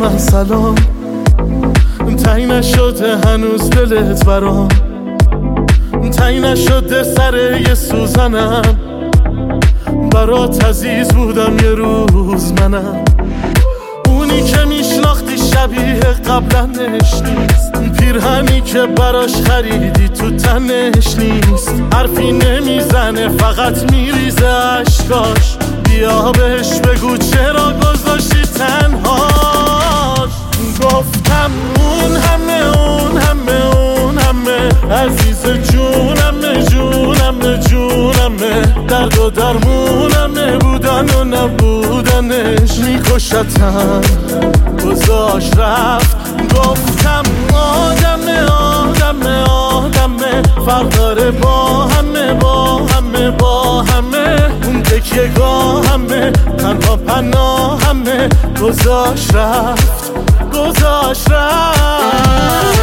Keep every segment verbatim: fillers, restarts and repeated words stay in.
من سلام، تایی نشده هنوز دلت برام، تایی نشده سر یه سوزنم، برات عزیز بودم یه روز منم. اونی که میشناختی شبیه قبلنش نیست، پیرهنی که براش خریدی تو تنش نیست، حرفی نمیزنه فقط میریزه اشکاش، بیا بهش بگو چرا گذاشتی تنهاش. گفتم اون همه اون همه اون همه عزیز جونمه جونمه جونمه، درد و درمونمه بودن و نبودنش، میکشتم گذاشت رفت. گفتم آدمه آدمه آدمه، فرق داره با همه با همه با همه، اون تکیه گاه همه تنها پناه همه، گذاشت رفت گذاشت رفت.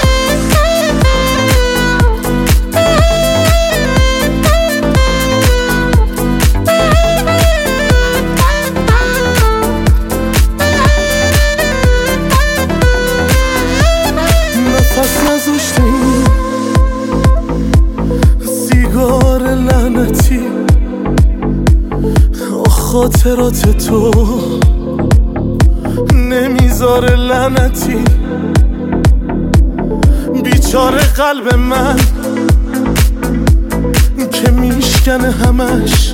نفس نذاشتی سیگار لعنتی، خاطرات تو نمیذاره لعنتی، بیچاره قلب من که میشکنه همش،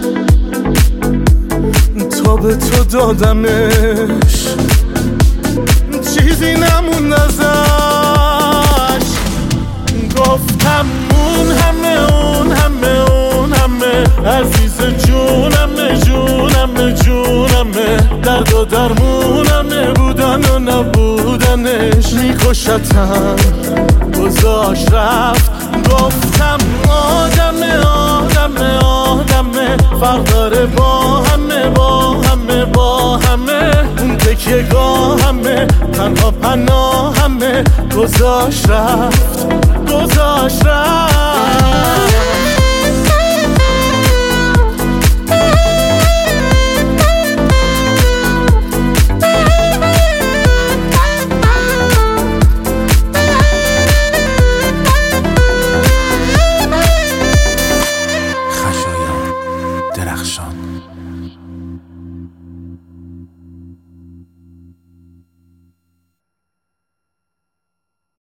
تا به تو دادمش چیزی نموند ازش. گفتم اون همه اون همه اون همه عزیز جونمه جونمه جونمه، درد و درمونمه بودن و نبودنش، میکشتم گذاشت رفت. گفتم آدمه آدمه آدمه، فرق داره با همه با همه با همه، اون تکیه گاه همه تنها پناه همه، گذاشت رفت گذاشت رفت. درخشان